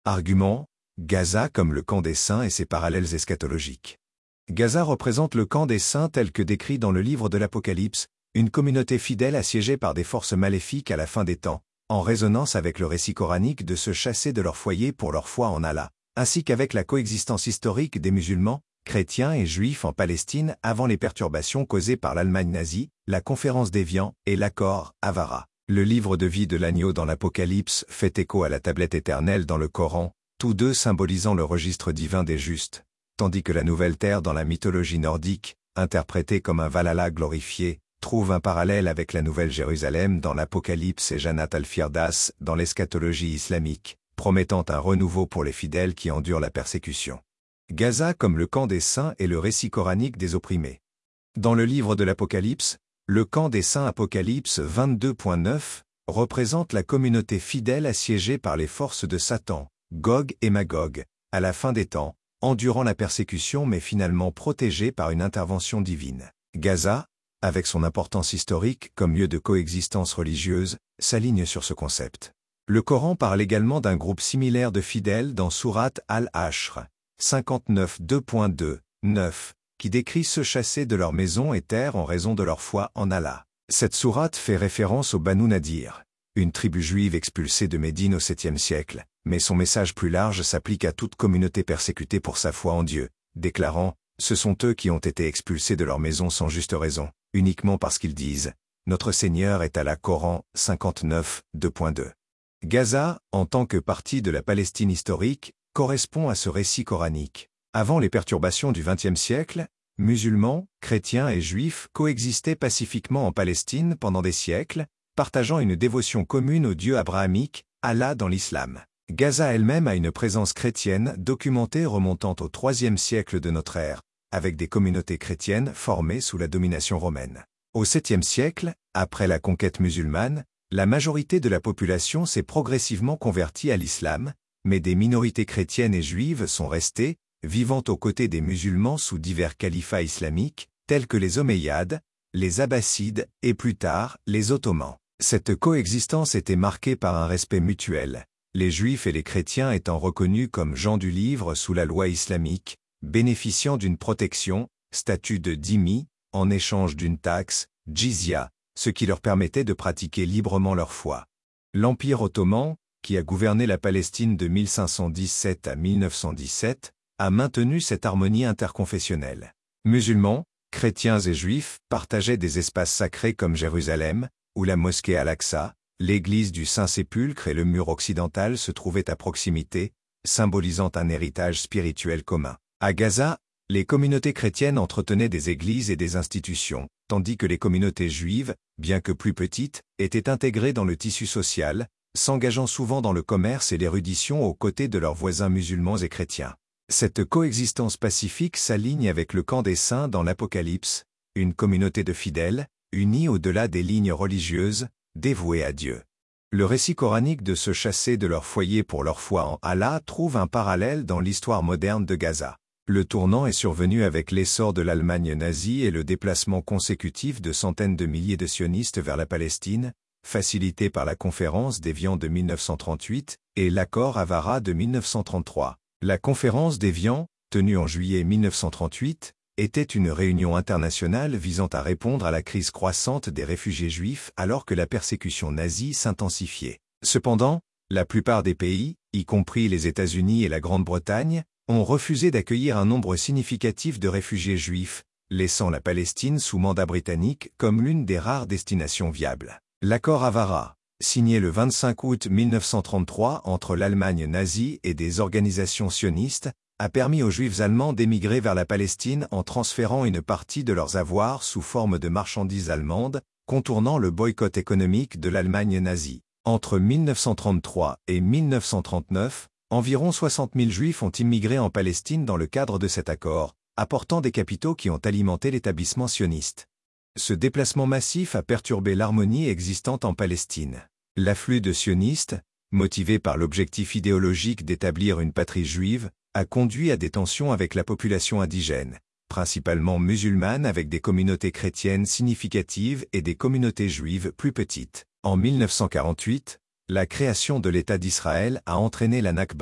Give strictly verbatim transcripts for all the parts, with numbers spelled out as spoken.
Argument, Gaza comme le camp des saints et ses parallèles eschatologiques. Gaza représente le camp des saints tel que décrit dans le livre de l'Apocalypse, une communauté fidèle assiégée par des forces maléfiques à la fin des temps, en résonance avec le récit coranique de se chasser de leur foyer pour leur foi en Allah, ainsi qu'avec la coexistence historique des musulmans, chrétiens et juifs en Palestine avant les perturbations causées par l'Allemagne nazie, la conférence d'Évian et l'accord Avara. Le livre de vie de l'agneau dans l'Apocalypse fait écho à la tablette éternelle dans le Coran, tous deux symbolisant le registre divin des justes, tandis que la nouvelle terre dans la mythologie nordique, interprétée comme un Valhalla glorifié, trouve un parallèle avec la nouvelle Jérusalem dans l'Apocalypse et Jannat al-Firdas dans l'eschatologie islamique, promettant un renouveau pour les fidèles qui endurent la persécution. Gaza comme le camp des saints et le récit coranique des opprimés. Dans le livre de l'Apocalypse, le camp des saints Apocalypse vingt-deux point neuf représente la communauté fidèle assiégée par les forces de Satan, Gog et Magog, à la fin des temps, endurant la persécution mais finalement protégée par une intervention divine. Gaza, avec son importance historique comme lieu de coexistence religieuse, s'aligne sur ce concept. Le Coran parle également d'un groupe similaire de fidèles dans Sourate Al-Hashr, cinquante-neuf deux point deux, neuf, qui décrit se chasser de leur maison et terre en raison de leur foi en Allah. Cette sourate fait référence aux Banu Nadir, une tribu juive expulsée de Médine au septième siècle, mais son message plus large s'applique à toute communauté persécutée pour sa foi en Dieu, déclarant « Ce sont eux qui ont été expulsés de leur maison sans juste raison, uniquement parce qu'ils disent « Notre Seigneur est Allah » Coran cinquante-neuf deux point deux. Gaza, en tant que partie de la Palestine historique, correspond à ce récit coranique. Avant les perturbations du vingtième siècle, musulmans, chrétiens et juifs coexistaient pacifiquement en Palestine pendant des siècles, partageant une dévotion commune au Dieu abrahamique, Allah dans l'islam. Gaza elle-même a une présence chrétienne documentée remontant au troisième siècle de notre ère, avec des communautés chrétiennes formées sous la domination romaine. Au septième siècle, après la conquête musulmane, la majorité de la population s'est progressivement convertie à l'islam, mais des minorités chrétiennes et juives sont restées, vivant aux côtés des musulmans sous divers califats islamiques, tels que les Omeyyades, les Abbassides et plus tard, les Ottomans. Cette coexistence était marquée par un respect mutuel, les juifs et les chrétiens étant reconnus comme gens du livre sous la loi islamique, bénéficiant d'une protection, statut de dhimmi, en échange d'une taxe, jizya, ce qui leur permettait de pratiquer librement leur foi. L'Empire ottoman, qui a gouverné la Palestine de mille cinq cent dix-sept à mille neuf cent dix-sept, a maintenu cette harmonie interconfessionnelle. Musulmans, chrétiens et juifs partageaient des espaces sacrés comme Jérusalem, où la mosquée Al-Aqsa, l'église du Saint-Sépulcre et le mur occidental se trouvaient à proximité, symbolisant un héritage spirituel commun. À Gaza, les communautés chrétiennes entretenaient des églises et des institutions, tandis que les communautés juives, bien que plus petites, étaient intégrées dans le tissu social, s'engageant souvent dans le commerce et l'érudition aux côtés de leurs voisins musulmans et chrétiens. Cette coexistence pacifique s'aligne avec le camp des saints dans l'Apocalypse, une communauté de fidèles, unis au-delà des lignes religieuses, dévoués à Dieu. Le récit coranique de se chasser de leur foyer pour leur foi en Allah trouve un parallèle dans l'histoire moderne de Gaza. Le tournant est survenu avec l'essor de l'Allemagne nazie et le déplacement consécutif de centaines de milliers de sionistes vers la Palestine, facilité par la conférence d'Évian de mille neuf cent trente-huit et l'accord Avara de mille neuf cent trente-trois. La conférence d'Évian, tenue en juillet mille neuf cent trente-huit, était une réunion internationale visant à répondre à la crise croissante des réfugiés juifs alors que la persécution nazie s'intensifiait. Cependant, la plupart des pays, y compris les États-Unis et la Grande-Bretagne, ont refusé d'accueillir un nombre significatif de réfugiés juifs, laissant la Palestine sous mandat britannique comme l'une des rares destinations viables. L'accord Avara, signé le vingt-cinq août mille neuf cent trente-trois entre l'Allemagne nazie et des organisations sionistes, a permis aux Juifs allemands d'émigrer vers la Palestine en transférant une partie de leurs avoirs sous forme de marchandises allemandes, contournant le boycott économique de l'Allemagne nazie. Entre mille neuf cent trente-trois et mille neuf cent trente-neuf, environ soixante mille Juifs ont immigré en Palestine dans le cadre de cet accord, apportant des capitaux qui ont alimenté l'établissement sioniste. Ce déplacement massif a perturbé l'harmonie existante en Palestine. L'afflux de sionistes, motivé par l'objectif idéologique d'établir une patrie juive, a conduit à des tensions avec la population indigène, principalement musulmane avec des communautés chrétiennes significatives et des communautés juives plus petites. En mille neuf cent quarante-huit, la création de l'État d'Israël a entraîné la Nakba,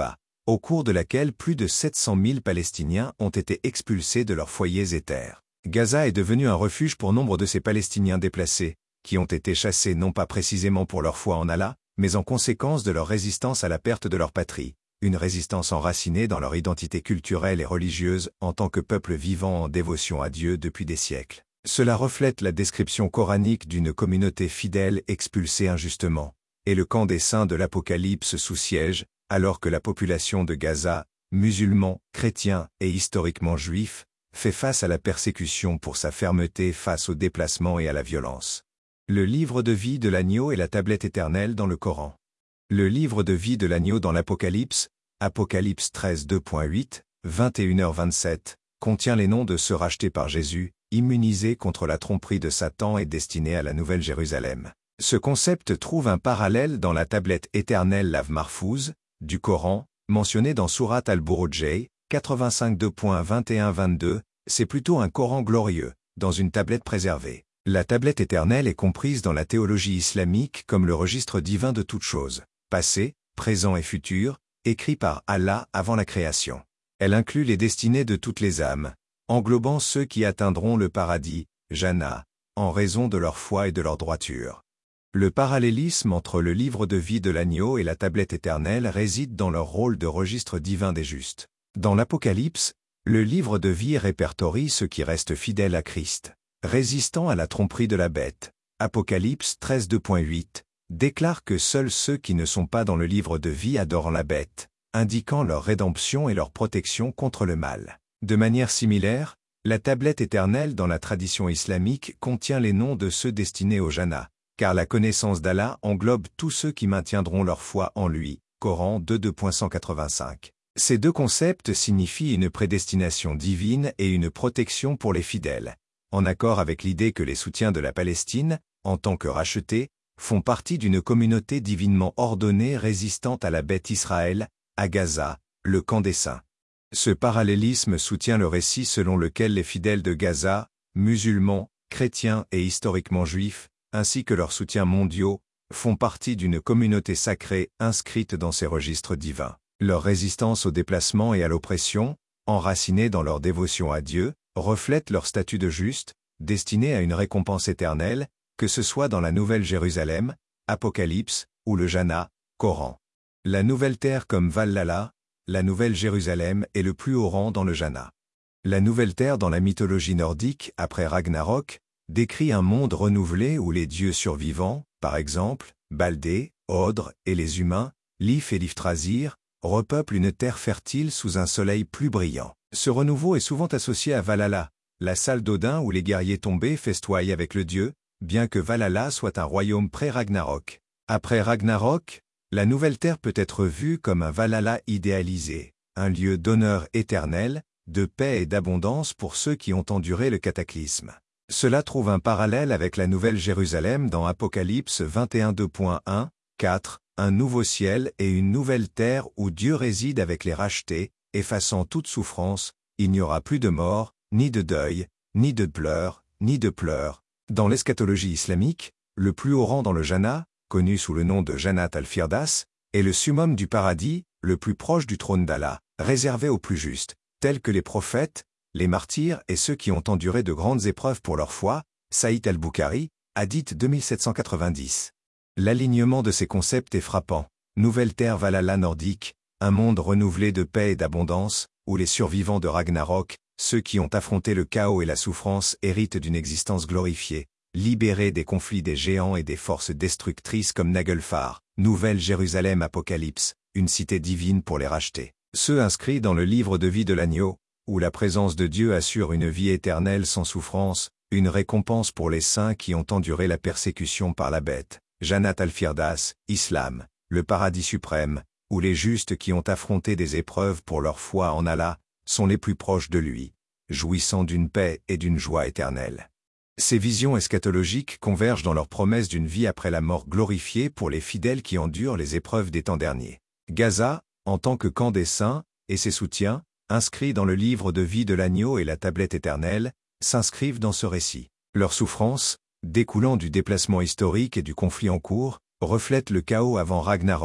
au cours de laquelle plus de sept cent mille Palestiniens ont été expulsés de leurs foyers et terres. Gaza est devenu un refuge pour nombre de ces Palestiniens déplacés, qui ont été chassés non pas précisément pour leur foi en Allah, mais en conséquence de leur résistance à la perte de leur patrie, une résistance enracinée dans leur identité culturelle et religieuse en tant que peuple vivant en dévotion à Dieu depuis des siècles. Cela reflète la description coranique d'une communauté fidèle expulsée injustement, et le camp des saints de l'Apocalypse sous siège, alors que la population de Gaza, musulmans, chrétiens et historiquement juifs, fait face à la persécution pour sa fermeté face au déplacement et à la violence. Le livre de vie de l'agneau et la tablette éternelle dans le Coran. Le livre de vie de l'agneau dans l'Apocalypse, Apocalypse treize deux point huit, vingt et une heures vingt-sept, contient les noms de ceux rachetés par Jésus, immunisés contre la tromperie de Satan et destinés à la Nouvelle Jérusalem. Ce concept trouve un parallèle dans la tablette éternelle Lav Mahfouz, du Coran, mentionnée dans Surat al-Buruj, quatre-vingt-cinq deux point vingt et un vingt-deux, c'est plutôt un Coran glorieux, dans une tablette préservée. La tablette éternelle est comprise dans la théologie islamique comme le registre divin de toutes choses, passé, présent et futur, écrit par Allah avant la création. Elle inclut les destinées de toutes les âmes, englobant ceux qui atteindront le paradis, Jannah, en raison de leur foi et de leur droiture. Le parallélisme entre le livre de vie de l'agneau et la tablette éternelle réside dans leur rôle de registre divin des justes. Dans l'Apocalypse, le livre de vie répertorie ceux qui restent fidèles à Christ, résistant à la tromperie de la bête. Apocalypse treize deux point huit déclare que seuls ceux qui ne sont pas dans le livre de vie adorent la bête, indiquant leur rédemption et leur protection contre le mal. De manière similaire, la tablette éternelle dans la tradition islamique contient les noms de ceux destinés au Jannah, car la connaissance d'Allah englobe tous ceux qui maintiendront leur foi en lui. Coran deux deux point cent quatre-vingt-cinq. Ces deux concepts signifient une prédestination divine et une protection pour les fidèles, en accord avec l'idée que les soutiens de la Palestine, en tant que rachetés, font partie d'une communauté divinement ordonnée résistant à la bête Israël, à Gaza, le camp des saints. Ce parallélisme soutient le récit selon lequel les fidèles de Gaza, musulmans, chrétiens et historiquement juifs, ainsi que leurs soutiens mondiaux, font partie d'une communauté sacrée inscrite dans ces registres divins. Leur résistance au déplacement et à l'oppression, enracinée dans leur dévotion à Dieu, reflète leur statut de juste, destiné à une récompense éternelle, que ce soit dans la Nouvelle Jérusalem, Apocalypse, ou le Jannah, Coran. La Nouvelle Terre comme Valhalla, la Nouvelle Jérusalem est le plus haut rang dans le Jannah. La Nouvelle Terre dans la mythologie nordique, après Ragnarok, décrit un monde renouvelé où les dieux survivants, par exemple, Baldé, Odre et les humains, Lif et Liftrazir, repeuplent une terre fertile sous un soleil plus brillant. Ce renouveau est souvent associé à Valhalla, la salle d'Odin où les guerriers tombés festoient avec le dieu, bien que Valhalla soit un royaume pré-Ragnarok. Après Ragnarok, la Nouvelle Terre peut être vue comme un Valhalla idéalisé, un lieu d'honneur éternel, de paix et d'abondance pour ceux qui ont enduré le cataclysme. Cela trouve un parallèle avec la Nouvelle Jérusalem dans Apocalypse vingt et un deux point un, quatre, un nouveau ciel et une nouvelle terre où Dieu réside avec les rachetés, effaçant toute souffrance, il n'y aura plus de mort, ni de deuil, ni de pleurs, ni de pleurs. Dans l'eschatologie islamique, le plus haut rang dans le Jannah, connu sous le nom de Jannat al-Firdas, est le summum du paradis, le plus proche du trône d'Allah, réservé aux plus justes, tels que les prophètes, les martyrs et ceux qui ont enduré de grandes épreuves pour leur foi. Saïd al-Bukhari, Hadith deux mille sept cent quatre-vingt-dix. L'alignement de ces concepts est frappant. Nouvelle terre Valhalla nordique, un monde renouvelé de paix et d'abondance, où les survivants de Ragnarok, ceux qui ont affronté le chaos et la souffrance héritent d'une existence glorifiée, libérés des conflits des géants et des forces destructrices comme Nagelfar, Nouvelle Jérusalem Apocalypse, une cité divine pour les rachetés. Ceux inscrits dans le livre de vie de l'agneau, où la présence de Dieu assure une vie éternelle sans souffrance, une récompense pour les saints qui ont enduré la persécution par la bête. Jannat al-Firdas, Islam, le paradis suprême, où les justes qui ont affronté des épreuves pour leur foi en Allah, sont les plus proches de lui, jouissant d'une paix et d'une joie éternelle. Ces visions eschatologiques convergent dans leur promesse d'une vie après la mort glorifiée pour les fidèles qui endurent les épreuves des temps derniers. Gaza, en tant que camp des saints, et ses soutiens, inscrits dans le livre de vie de l'agneau et la tablette éternelle, s'inscrivent dans ce récit. Leur souffrance, découlant du déplacement historique et du conflit en cours, reflète le chaos avant Ragnarok,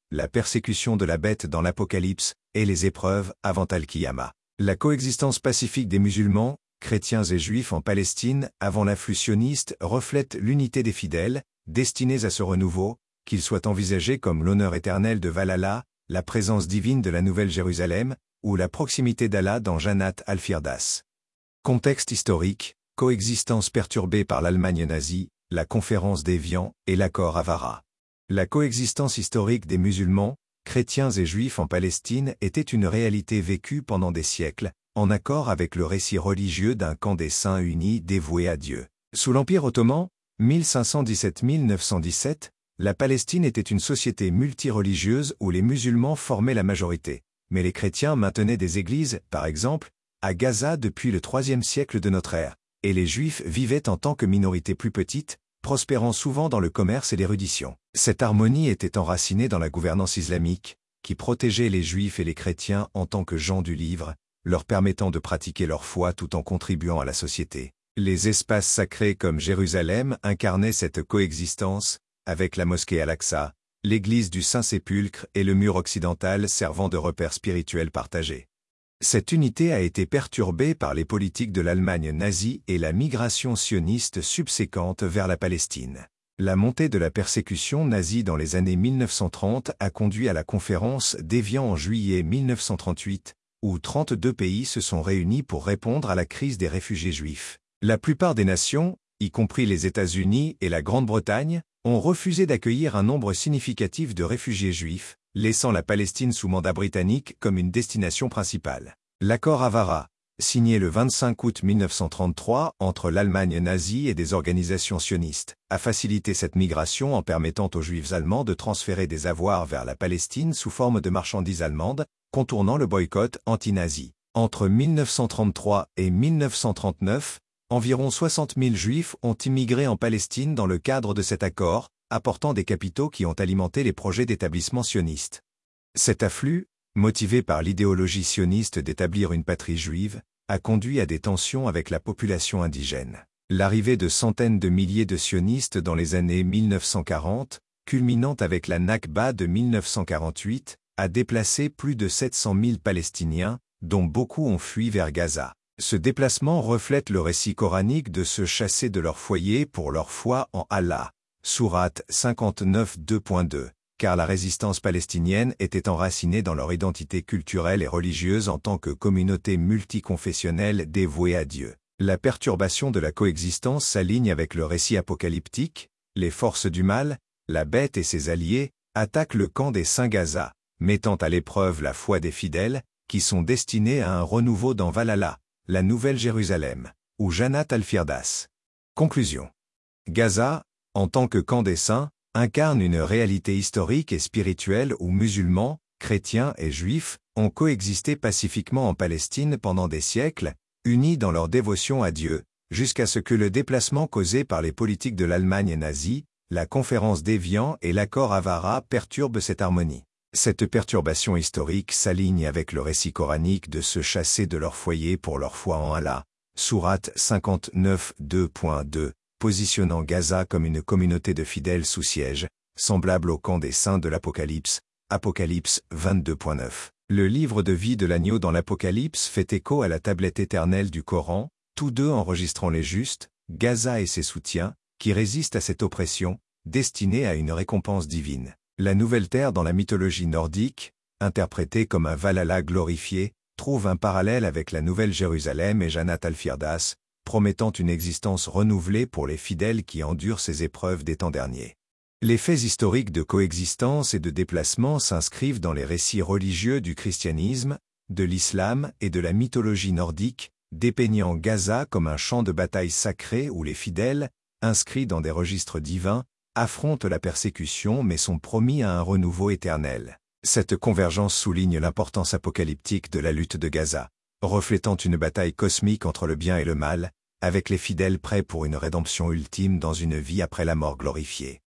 la persécution de la bête dans l'Apocalypse et les épreuves avant Al-Qiyama. La coexistence pacifique des musulmans, chrétiens et juifs en Palestine avant l'afflux sioniste reflète l'unité des fidèles, destinés à ce renouveau, qu'il soit envisagé comme l'honneur éternel de Valhalla, la présence divine de la Nouvelle Jérusalem, ou la proximité d'Allah dans Jannat al-Firdas. Contexte historique, coexistence perturbée par l'Allemagne nazie, la conférence d'Évian et l'accord Avara. La coexistence historique des musulmans, chrétiens et juifs en Palestine était une réalité vécue pendant des siècles, en accord avec le récit religieux d'un camp des saints unis dévoués à Dieu. Sous l'Empire ottoman, mille cinq cent dix-sept à mille neuf cent dix-sept, la Palestine était une société multireligieuse où les musulmans formaient la majorité, mais les chrétiens maintenaient des églises, par exemple, à Gaza depuis le troisième siècle de notre ère, et les juifs vivaient en tant que minorité plus petite, prospérant souvent dans le commerce et l'érudition. Cette harmonie était enracinée dans la gouvernance islamique, qui protégeait les juifs et les chrétiens en tant que gens du livre, leur permettant de pratiquer leur foi tout en contribuant à la société. Les espaces sacrés comme Jérusalem incarnaient cette coexistence, avec la mosquée Al-Aqsa, l'église du Saint-Sépulcre et le mur occidental servant de repère spirituel partagé. Cette unité a été perturbée par les politiques de l'Allemagne nazie et la migration sioniste subséquente vers la Palestine. La montée de la persécution nazie dans les années mille neuf cent trente a conduit à la conférence d'Évian en juillet mille neuf cent trente-huit, où trente-deux pays se sont réunis pour répondre à la crise des réfugiés juifs. La plupart des nations, y compris les États-Unis et la Grande-Bretagne, ont refusé d'accueillir un nombre significatif de réfugiés juifs, laissant la Palestine sous mandat britannique comme une destination principale. L'accord Avara, signé le vingt-cinq août mille neuf cent trente-trois entre l'Allemagne nazie et des organisations sionistes, a facilité cette migration en permettant aux Juifs allemands de transférer des avoirs vers la Palestine sous forme de marchandises allemandes, contournant le boycott anti-nazi. Entre mille neuf cent trente-trois et mille neuf cent trente-neuf, environ soixante mille Juifs ont immigré en Palestine dans le cadre de cet accord, apportant des capitaux qui ont alimenté les projets d'établissement sioniste. Cet afflux, motivé par l'idéologie sioniste d'établir une patrie juive, a conduit à des tensions avec la population indigène. L'arrivée de centaines de milliers de sionistes dans les années mille neuf cent quarante, culminant avec la Nakba de mille neuf cent quarante-huit, a déplacé plus de sept cent mille Palestiniens, dont beaucoup ont fui vers Gaza. Ce déplacement reflète le récit coranique de se chasser de leur foyer pour leur foi en Allah. Sourate cinquante-neuf deux point deux, car la résistance palestinienne était enracinée dans leur identité culturelle et religieuse en tant que communauté multiconfessionnelle dévouée à Dieu. La perturbation de la coexistence s'aligne avec le récit apocalyptique, les forces du mal, la bête et ses alliés, attaquent le camp des saints Gaza, mettant à l'épreuve la foi des fidèles, qui sont destinés à un renouveau dans Valhalla, la Nouvelle Jérusalem, ou Jannat al-Firdas. Conclusion. Gaza, en tant que camp des saints, incarne une réalité historique et spirituelle où musulmans, chrétiens et juifs ont coexisté pacifiquement en Palestine pendant des siècles, unis dans leur dévotion à Dieu, jusqu'à ce que le déplacement causé par les politiques de l'Allemagne nazie, la conférence d'Évian et l'accord Avara perturbe cette harmonie. Cette perturbation historique s'aligne avec le récit coranique de se chasser de leur foyer pour leur foi en Allah, sourate cinquante-neuf deux point deux, positionnant Gaza comme une communauté de fidèles sous siège, semblable au camp des saints de l'Apocalypse, Apocalypse vingt-deux point neuf. Le livre de vie de l'agneau dans l'Apocalypse fait écho à la tablette éternelle du Coran, tous deux enregistrant les justes, Gaza et ses soutiens, qui résistent à cette oppression, destinée à une récompense divine. La nouvelle terre dans la mythologie nordique, interprétée comme un Valhalla glorifié, trouve un parallèle avec la Nouvelle Jérusalem et Jannat al-Firdas, promettant une existence renouvelée pour les fidèles qui endurent ces épreuves des temps derniers. Les faits historiques de coexistence et de déplacement s'inscrivent dans les récits religieux du christianisme, de l'islam et de la mythologie nordique, dépeignant Gaza comme un champ de bataille sacré où les fidèles, inscrits dans des registres divins, affrontent la persécution mais sont promis à un renouveau éternel. Cette convergence souligne l'importance apocalyptique de la lutte de Gaza, reflétant une bataille cosmique entre le bien et le mal, avec les fidèles prêts pour une rédemption ultime dans une vie après la mort glorifiée.